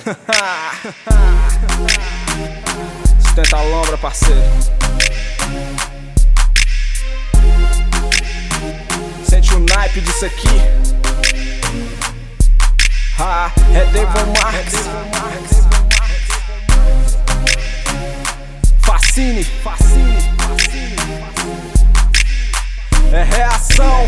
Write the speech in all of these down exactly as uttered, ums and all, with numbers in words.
Sustenta a lombra, parceiro. Sente o naipe disso aqui. Ah, é Devon Marques. Fascine, fascine. É reação.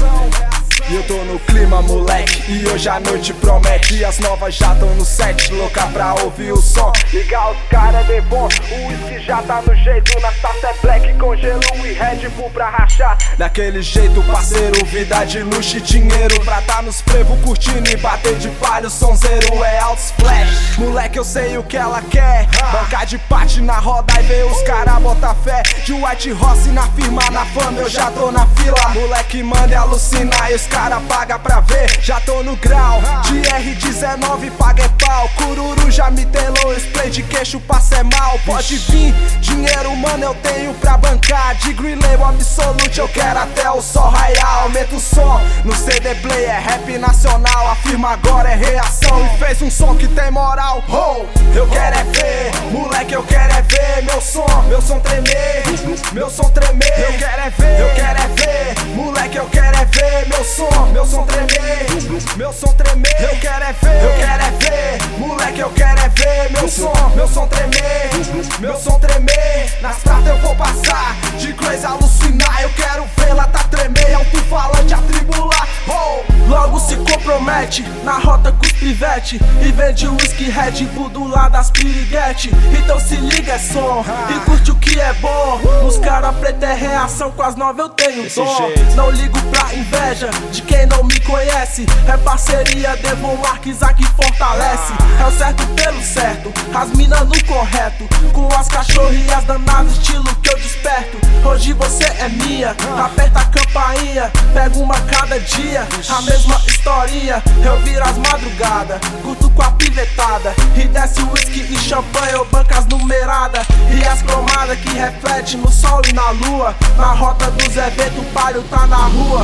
E eu tô no clima, moleque, e hoje a noite promete. E as novas já tão no set, louca pra ouvir o som. Ligar os cara é bom, o whisky já tá no jeito. Na taça é black com gelo e Red Bull pra rachar. Daquele jeito, parceiro, vida de luxo e dinheiro. Pra tá nos frevo curtindo e bater de palho. O sonzeiro é alto splash. Moleque, eu sei o que ela quer. Bancar de parte na roda e ver os cara botar fé. De White Horse na firma, na fama eu já tô na fila. Moleque, manda alucinar e os cara paga pra ver. Já tô no grau de R dezenove, paga é pau. Cururu já me telou, spray de queixo passa é mal. Pode vir, dinheiro mano eu tenho pra bancar. De Green Label Absolute eu quero até o sol raiar. Aumenta o som, no C D Play é rap nacional. A firma agora é reação e fez um som que tem moral. Oh, eu quero é ver, moleque eu quero é ver. Meu som, meu som tremer, meu som tremer. Eu quero é ver, eu quero é ver, moleque eu quero é ver. Meu som, meu som tremer, meu som tremer. Eu quero é ver, eu quero é ver, moleque eu quero é ver. Meu som, meu som tremer, meu som tremer. Nas pratas eu vou passar, de Crazy alucinar. Eu quero vê-la tá tremer, alto-falante atribular. Oh, logo se compromete, na rota com os pivete. E vende o whisky Red Bull do lado das piriguete. Então se liga é som, e curte o que é bom. Nos cara preta é reação, com as nove eu tenho dom. Não ligo pra inveja de quem não me conhece. É parceria, Devon Marques aqui fortalece. É o certo pelo certo, as mina no correto. Com as cachorrinhas danadas, estilo que eu desperto. Hoje você é minha, aperta a campainha. Pego uma cada dia, a mesma historinha. Eu viro as madrugadas, curto com a pivetada. E desce o whisky e champanhe, eu banco as numeradas. E as cromadas que reflete no sol e na lua. Na rota dos eventos, o palio tá na rua.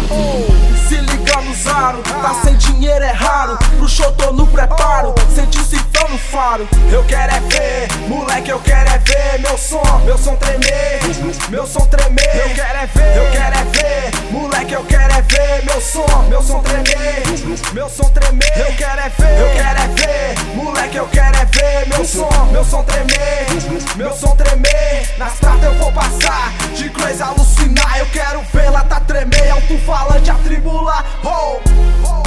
Se liga no Zaro, tá sem dinheiro é raro. Pro show tô no preparo, senti o cifrão no faro. Eu quero é ver, moleque eu quero é ver. Meu som, meu som tremer, meu som tremer. Eu quero é ver, eu quero é ver, moleque eu quero é ver. Meu som, meu som tremer, meu som tremer. Eu quero é ver, eu quero é ver, moleque eu quero é ver. Meu som, meu som tremer, meu som tremer. Nas pratas eu vou passar, de Crazy alucinar. Eu quero vê-la tá tremer, alto-falante atribular. Oh, oh.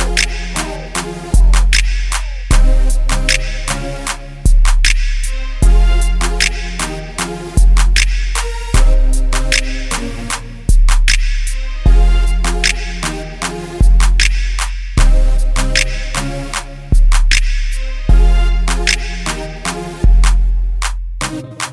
We'll be right back.